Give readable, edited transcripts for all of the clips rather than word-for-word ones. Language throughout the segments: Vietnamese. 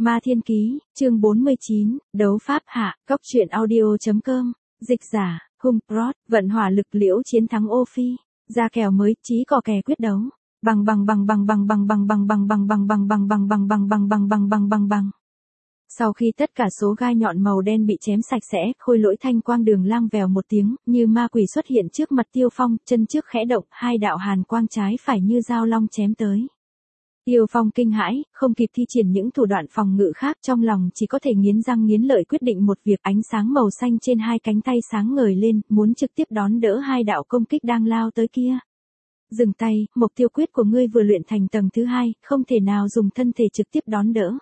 Ma Thiên Ký, chương 49, đấu pháp hạ, Cóc truyện audio.com, dịch giả, Hung Prot, vận hỏa lực liễu chiến thắng Ô Phi, ra kèo mới, chí cò kè quyết đấu. Bằng. Sau khi tất cả số gai nhọn màu đen bị chém sạch sẽ, Khôi Lỗi thanh quang đường lang vèo một tiếng, như ma quỷ xuất hiện trước mặt Tiêu Phong, chân trước khẽ động, hai đạo hàn quang trái phải như dao long chém tới. Tiêu Phong kinh hãi, không kịp thi triển những thủ đoạn phòng ngự khác, trong lòng chỉ có thể nghiến răng nghiến lợi quyết định một việc. Ánh sáng màu xanh trên hai cánh tay sáng ngời lên, muốn trực tiếp đón đỡ hai đạo công kích đang lao tới kia. Dừng tay, mục tiêu quyết của ngươi vừa luyện thành tầng thứ 2, không thể nào dùng thân thể trực tiếp đón đỡ.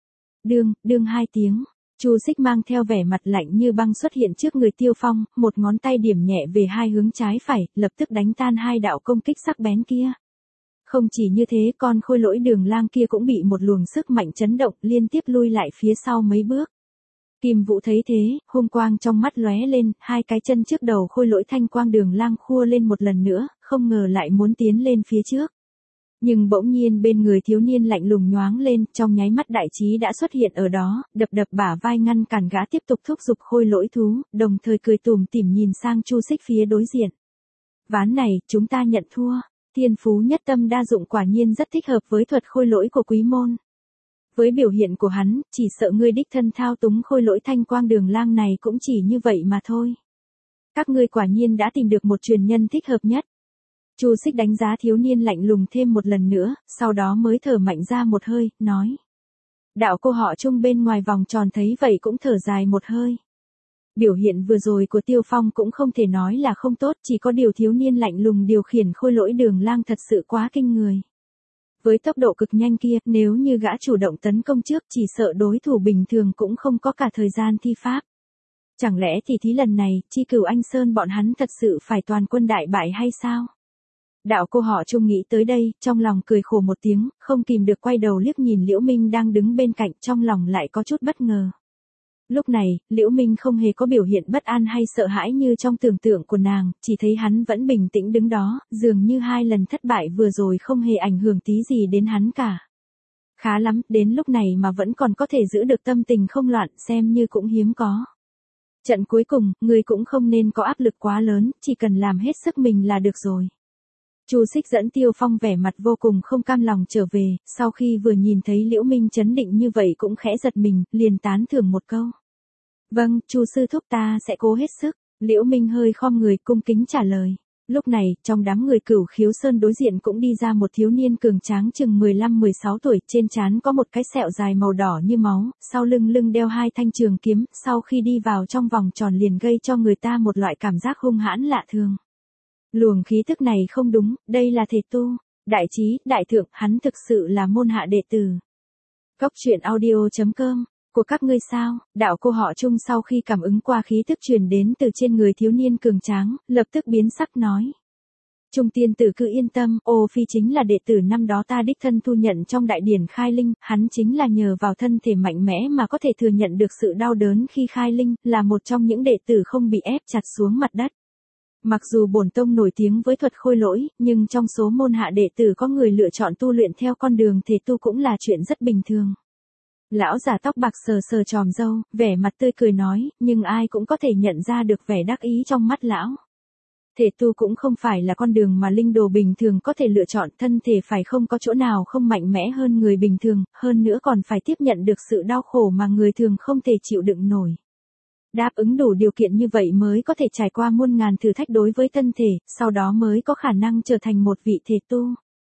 Đương hai tiếng, Chu Xích mang theo vẻ mặt lạnh như băng xuất hiện trước người Tiêu Phong, một ngón tay điểm nhẹ về hai hướng trái phải, lập tức đánh tan hai đạo công kích sắc bén kia. Không chỉ như thế, con Khôi Lỗi đường lang kia cũng bị một luồng sức mạnh chấn động, liên tiếp lui lại phía sau mấy bước. Kim Vũ thấy thế, hung quang trong mắt lóe lên, hai cái chân trước đầu Khôi Lỗi thanh quang đường lang khua lên một lần nữa, không ngờ lại muốn tiến lên phía trước. Nhưng bỗng nhiên bên người thiếu niên lạnh lùng nhoáng lên, trong nháy mắt đại trí đã xuất hiện ở đó, đập bả vai ngăn cản gã tiếp tục thúc giục Khôi Lỗi thú, đồng thời cười tủm tỉm nhìn sang Chu Xích phía đối diện. Ván này, chúng ta nhận thua. Thiên phú nhất tâm đa dụng quả nhiên rất thích hợp với thuật Khôi Lỗi của Quý môn. Với biểu hiện của hắn, chỉ sợ ngươi đích thân thao túng Khôi Lỗi thanh quang đường lang này cũng chỉ như vậy mà thôi. Các ngươi quả nhiên đã tìm được một truyền nhân thích hợp nhất. Chu Xích đánh giá thiếu niên lạnh lùng thêm một lần nữa, sau đó mới thở mạnh ra một hơi, nói. Đạo cô họ Trung bên ngoài vòng tròn thấy vậy cũng thở dài một hơi. Biểu hiện vừa rồi của Tiêu Phong cũng không thể nói là không tốt, chỉ có điều thiếu niên lạnh lùng điều khiển Khôi Lỗi đường lang thật sự quá kinh người. Với tốc độ cực nhanh kia, nếu như gã chủ động tấn công trước, chỉ sợ đối thủ bình thường cũng không có cả thời gian thi pháp. Chẳng lẽ thì thí lần này, Chi Cửu Anh Sơn bọn hắn thật sự phải toàn quân đại bại hay sao? Đạo cô họ Trung nghĩ tới đây, trong lòng cười khổ một tiếng, không kìm được quay đầu liếc nhìn Liễu Minh đang đứng bên cạnh, trong lòng lại có chút bất ngờ. Lúc này, Liễu Minh không hề có biểu hiện bất an hay sợ hãi như trong tưởng tượng của nàng, chỉ thấy hắn vẫn bình tĩnh đứng đó, dường như hai lần thất bại vừa rồi không hề ảnh hưởng tí gì đến hắn cả. Khá lắm, đến lúc này mà vẫn còn có thể giữ được tâm tình không loạn, xem như cũng hiếm có. Trận cuối cùng, người cũng không nên có áp lực quá lớn, chỉ cần làm hết sức mình là được rồi. Chu Xích dẫn Tiêu Phong vẻ mặt vô cùng không cam lòng trở về, sau khi vừa nhìn thấy Liễu Minh chấn định như vậy cũng khẽ giật mình, liền tán thưởng một câu. Vâng, Chu sư thúc ta sẽ cố hết sức. Liễu Minh hơi khom người cung kính trả lời. Lúc này, trong đám người Cửu Khiếu Sơn đối diện cũng đi ra một thiếu niên cường tráng chừng 15-16 tuổi, trên trán có một cái sẹo dài màu đỏ như máu, sau lưng đeo hai thanh trường kiếm, sau khi đi vào trong vòng tròn liền gây cho người ta một loại cảm giác hung hãn lạ thường. Luồng khí tức này không đúng, đây là thể tu, đại trí, đại thượng, hắn thực sự là môn hạ đệ tử. Cóc truyện audio.com, của các ngươi sao? Đạo cô họ Trung sau khi cảm ứng qua khí tức truyền đến từ trên người thiếu niên cường tráng, lập tức biến sắc nói. Trung tiên tử cứ yên tâm, Ô Phi chính là đệ tử năm đó ta đích thân thu nhận trong đại điển khai linh, hắn chính là nhờ vào thân thể mạnh mẽ mà có thể thừa nhận được sự đau đớn khi khai linh, là một trong những đệ tử không bị ép chặt xuống mặt đất. Mặc dù bổn tông nổi tiếng với thuật Khôi Lỗi, nhưng trong số môn hạ đệ tử có người lựa chọn tu luyện theo con đường thể tu cũng là chuyện rất bình thường. Lão già tóc bạc sờ chòm râu, vẻ mặt tươi cười nói, nhưng ai cũng có thể nhận ra được vẻ đắc ý trong mắt lão. Thể tu cũng không phải là con đường mà linh đồ bình thường có thể lựa chọn, thân thể phải không có chỗ nào không mạnh mẽ hơn người bình thường, hơn nữa còn phải tiếp nhận được sự đau khổ mà người thường không thể chịu đựng nổi. Đáp ứng đủ điều kiện như vậy mới có thể trải qua muôn ngàn thử thách đối với thân thể, sau đó mới có khả năng trở thành một vị thể tu.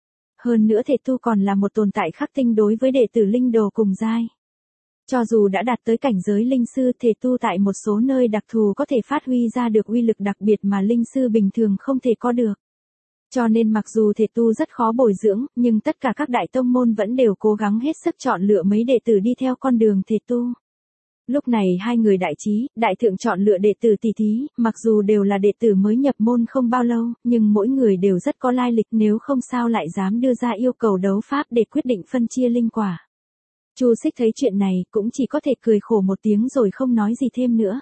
Hơn nữa thể tu còn là một tồn tại khắc tinh đối với đệ tử linh đồ cùng giai. Cho dù đã đạt tới cảnh giới linh sư, thể tu tại một số nơi đặc thù có thể phát huy ra được uy lực đặc biệt mà linh sư bình thường không thể có được. Cho nên mặc dù thể tu rất khó bồi dưỡng, nhưng tất cả các đại tông môn vẫn đều cố gắng hết sức chọn lựa mấy đệ tử đi theo con đường thể tu. Lúc này hai người đại trí, đại thượng chọn lựa đệ tử tỷ thí, mặc dù đều là đệ tử mới nhập môn không bao lâu, nhưng mỗi người đều rất có lai lịch, nếu không sao lại dám đưa ra yêu cầu đấu pháp để quyết định phân chia linh quả. Chu Xích thấy chuyện này, cũng chỉ có thể cười khổ một tiếng rồi không nói gì thêm nữa.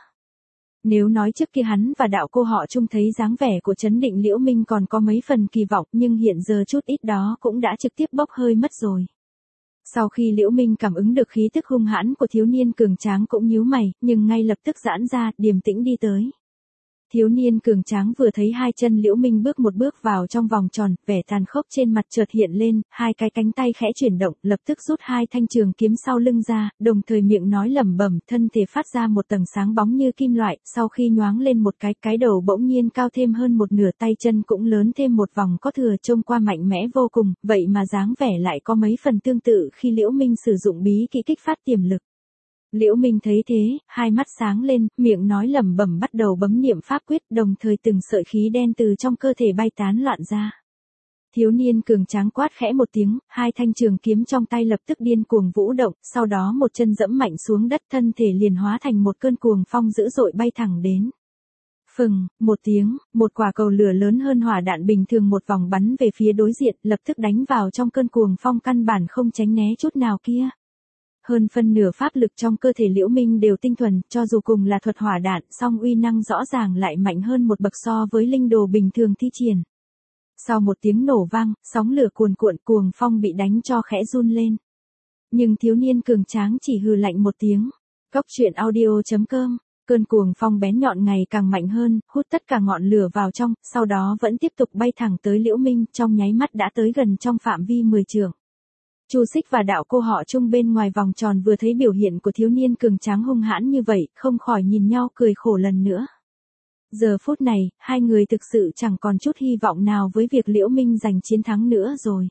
Nếu nói trước kia hắn và đạo cô họ Trung thấy dáng vẻ của Trấn Định Liễu Minh còn có mấy phần kỳ vọng, nhưng hiện giờ chút ít đó cũng đã trực tiếp bốc hơi mất rồi. Sau khi Liễu Minh cảm ứng được khí tức hung hãn của thiếu niên cường tráng cũng nhíu mày, nhưng ngay lập tức giãn ra, điềm tĩnh đi tới. Thiếu niên cường tráng vừa thấy hai chân Liễu Minh bước một bước vào trong vòng tròn, vẻ tàn khốc trên mặt chợt hiện lên, hai cái cánh tay khẽ chuyển động, lập tức rút hai thanh trường kiếm sau lưng ra, đồng thời miệng nói lẩm bẩm, thân thể phát ra một tầng sáng bóng như kim loại, sau khi nhoáng lên một cái đầu bỗng nhiên cao thêm hơn một nửa, tay chân cũng lớn thêm một vòng có thừa, trông qua mạnh mẽ vô cùng, vậy mà dáng vẻ lại có mấy phần tương tự khi Liễu Minh sử dụng bí kỹ kích phát tiềm lực. Liễu Minh thấy thế, hai mắt sáng lên, miệng nói lẩm bẩm bắt đầu bấm niệm pháp quyết, đồng thời từng sợi khí đen từ trong cơ thể bay tán loạn ra. Thiếu niên cường tráng quát khẽ một tiếng, hai thanh trường kiếm trong tay lập tức điên cuồng vũ động, sau đó một chân dẫm mạnh xuống đất, thân thể liền hóa thành một cơn cuồng phong dữ dội bay thẳng đến. Phừng, một tiếng, một quả cầu lửa lớn hơn hỏa đạn bình thường một vòng bắn về phía đối diện, lập tức đánh vào trong cơn cuồng phong căn bản không tránh né chút nào kia. Hơn phân nửa pháp lực trong cơ thể Liễu Minh đều tinh thuần, cho dù cùng là thuật hỏa đạn, song uy năng rõ ràng lại mạnh hơn một bậc so với linh đồ bình thường thi triển. Sau một tiếng nổ vang, sóng lửa cuồn cuộn, cuồng phong bị đánh cho khẽ run lên. Nhưng thiếu niên cường tráng chỉ hừ lạnh một tiếng. Cốc truyện audio.com, cơn cuồng phong bén nhọn ngày càng mạnh hơn, hút tất cả ngọn lửa vào trong, sau đó vẫn tiếp tục bay thẳng tới Liễu Minh, trong nháy mắt đã tới gần trong phạm vi 10 trượng. Chu Xích và Đạo Cô họ Chung bên ngoài vòng tròn vừa thấy biểu hiện của thiếu niên cường tráng hung hãn như vậy, không khỏi nhìn nhau cười khổ lần nữa. Giờ phút này, hai người thực sự chẳng còn chút hy vọng nào với việc Liễu Minh giành chiến thắng nữa rồi.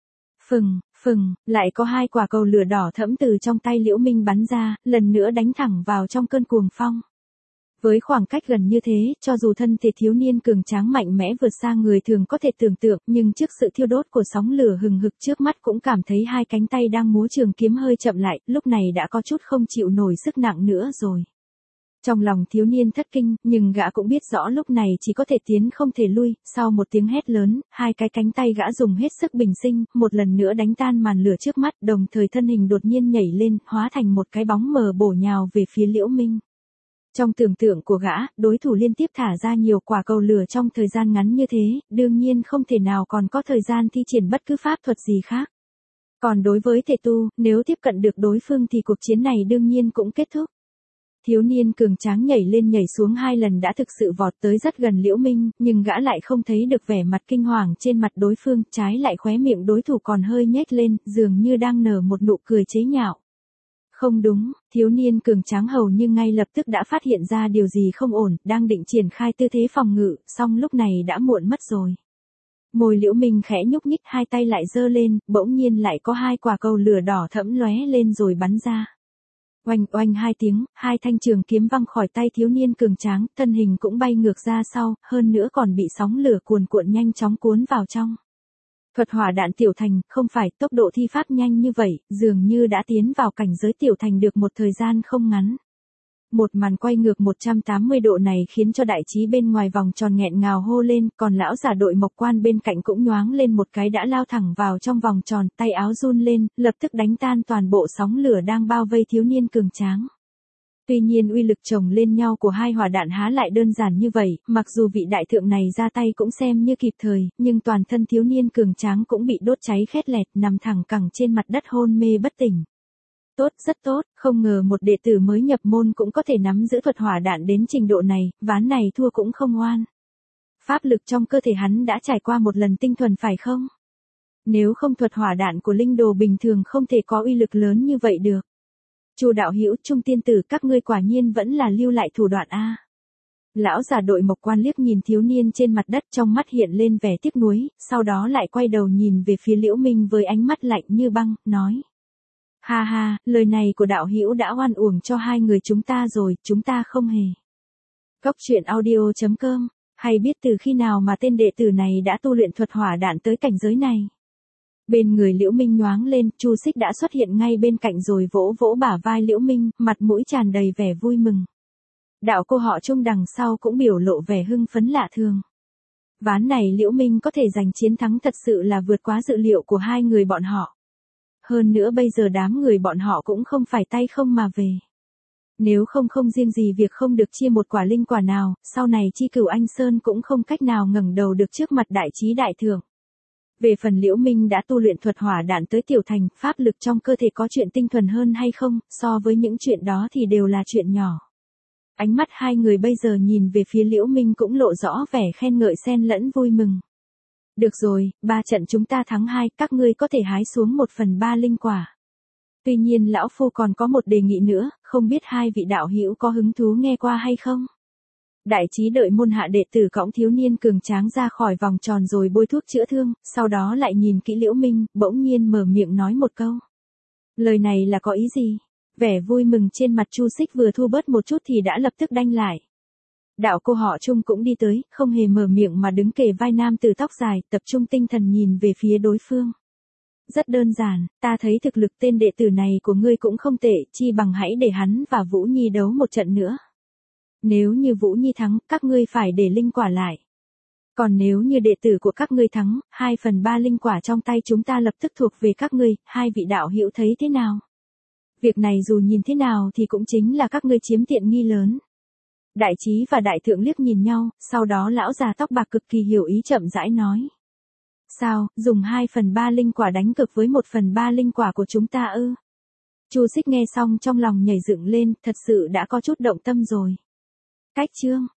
Phừng, lại có hai quả cầu lửa đỏ thẫm từ trong tay Liễu Minh bắn ra, lần nữa đánh thẳng vào trong cơn cuồng phong. Với khoảng cách gần như thế, cho dù thân thể thiếu niên cường tráng mạnh mẽ vượt xa người thường có thể tưởng tượng, nhưng trước sự thiêu đốt của sóng lửa hừng hực trước mắt cũng cảm thấy hai cánh tay đang múa trường kiếm hơi chậm lại, lúc này đã có chút không chịu nổi sức nặng nữa rồi. Trong lòng thiếu niên thất kinh, nhưng gã cũng biết rõ lúc này chỉ có thể tiến không thể lui, sau một tiếng hét lớn, hai cái cánh tay gã dùng hết sức bình sinh, một lần nữa đánh tan màn lửa trước mắt, đồng thời thân hình đột nhiên nhảy lên, hóa thành một cái bóng mờ bổ nhào về phía Liễu Minh. Trong tưởng tượng của gã, đối thủ liên tiếp thả ra nhiều quả cầu lửa trong thời gian ngắn như thế, đương nhiên không thể nào còn có thời gian thi triển bất cứ pháp thuật gì khác. Còn đối với thể tu, nếu tiếp cận được đối phương thì cuộc chiến này đương nhiên cũng kết thúc. Thiếu niên cường tráng nhảy lên nhảy xuống hai lần đã thực sự vọt tới rất gần Liễu Minh, nhưng gã lại không thấy được vẻ mặt kinh hoàng trên mặt đối phương, trái lại khóe miệng đối thủ còn hơi nhếch lên, dường như đang nở một nụ cười chế nhạo. Không đúng, thiếu niên cường tráng hầu như ngay lập tức đã phát hiện ra điều gì không ổn, đang định triển khai tư thế phòng ngự, song lúc này đã muộn mất rồi. Môi Liễu Minh khẽ nhúc nhích, hai tay lại giơ lên, bỗng nhiên lại có hai quả cầu lửa đỏ thẫm lóe lên rồi bắn ra. Oanh oanh hai tiếng, hai thanh trường kiếm văng khỏi tay thiếu niên cường tráng, thân hình cũng bay ngược ra sau, hơn nữa còn bị sóng lửa cuồn cuộn nhanh chóng cuốn vào trong. Thuật hỏa đạn tiểu thành, không phải, tốc độ thi pháp nhanh như vậy, dường như đã tiến vào cảnh giới tiểu thành được một thời gian không ngắn. Một màn quay ngược 180 độ này khiến cho đại trí bên ngoài vòng tròn nghẹn ngào hô lên, còn lão giả đội Mộc Quan bên cạnh cũng nhoáng lên một cái đã lao thẳng vào trong vòng tròn, tay áo run lên, lập tức đánh tan toàn bộ sóng lửa đang bao vây thiếu niên cường tráng. Tuy nhiên uy lực chồng lên nhau của hai hỏa đạn há lại đơn giản như vậy, mặc dù vị đại thượng này ra tay cũng xem như kịp thời, nhưng toàn thân thiếu niên cường tráng cũng bị đốt cháy khét lẹt, nằm thẳng cẳng trên mặt đất hôn mê bất tỉnh. Tốt, rất tốt, không ngờ một đệ tử mới nhập môn cũng có thể nắm giữ thuật hỏa đạn đến trình độ này, ván này thua cũng không oan. Pháp lực trong cơ thể hắn đã trải qua một lần tinh thuần phải không? Nếu không thuật hỏa đạn của linh đồ bình thường không thể có uy lực lớn như vậy được. Chu đạo hữu, Trung tiên tử, các ngươi quả nhiên vẫn là lưu lại thủ đoạn a. Lão giả đội Mộc Quan liếc nhìn thiếu niên trên mặt đất, trong mắt hiện lên vẻ tiếc nuối, sau đó lại quay đầu nhìn về phía Liễu Minh với ánh mắt lạnh như băng, nói: Ha ha, lời này của đạo hữu đã oan uổng cho hai người chúng ta rồi, chúng ta không hề. Cốc truyện audio.com, hay biết từ khi nào mà tên đệ tử này đã tu luyện thuật hỏa đạn tới cảnh giới này? Bên người Liễu Minh nhoáng lên, Chu Xích đã xuất hiện ngay bên cạnh rồi vỗ vỗ bả vai Liễu Minh, mặt mũi tràn đầy vẻ vui mừng. Đạo cô họ Chung đằng sau cũng biểu lộ vẻ hưng phấn lạ thường. Ván này Liễu Minh có thể giành chiến thắng thật sự là vượt quá dự liệu của hai người bọn họ. Hơn nữa bây giờ đám người bọn họ cũng không phải tay không mà về. Nếu không riêng gì việc không được chia một quả linh quả nào, sau này Chi Cửu Anh Sơn cũng không cách nào ngẩng đầu được trước mặt đại trí đại thượng. Về phần Liễu Minh đã tu luyện thuật hỏa đạn tới tiểu thành, pháp lực trong cơ thể có chuyện tinh thuần hơn hay không, so với những chuyện đó thì đều là chuyện nhỏ. Ánh mắt hai người bây giờ nhìn về phía Liễu Minh cũng lộ rõ vẻ khen ngợi xen lẫn vui mừng. Được rồi, 3 trận chúng ta thắng 2, các ngươi có thể hái xuống 1/3 linh quả. Tuy nhiên lão phu còn có một đề nghị nữa, không biết hai vị đạo hữu có hứng thú nghe qua hay không? Đại trí đợi môn hạ đệ tử cõng thiếu niên cường tráng ra khỏi vòng tròn rồi bôi thuốc chữa thương, sau đó lại nhìn kỹ Liễu Minh, bỗng nhiên mở miệng nói một câu. Lời này là có ý gì? Vẻ vui mừng trên mặt Chu Xích vừa thu bớt một chút thì đã lập tức đanh lại. Đạo cô họ Trung cũng đi tới, không hề mở miệng mà đứng kề vai nam tử tóc dài, tập trung tinh thần nhìn về phía đối phương. Rất đơn giản, ta thấy thực lực tên đệ tử này của ngươi cũng không tệ, chi bằng hãy để hắn và Vũ Nhi đấu một trận nữa. Nếu như Vũ Nhi thắng, các ngươi phải để linh quả lại. Còn nếu như đệ tử của các ngươi thắng, 2/3 linh quả trong tay chúng ta lập tức thuộc về các ngươi, hai vị đạo hữu thấy thế nào? Việc này dù nhìn thế nào thì cũng chính là các ngươi chiếm tiện nghi lớn. Đại trí và đại thượng liếc nhìn nhau, sau đó lão già tóc bạc cực kỳ hiểu ý chậm rãi nói. Sao, dùng 2/3 linh quả đánh cực với 1/3 linh quả của chúng ta ư? Chu Xích nghe xong trong lòng nhảy dựng lên, thật sự đã có chút động tâm rồi. Cách chương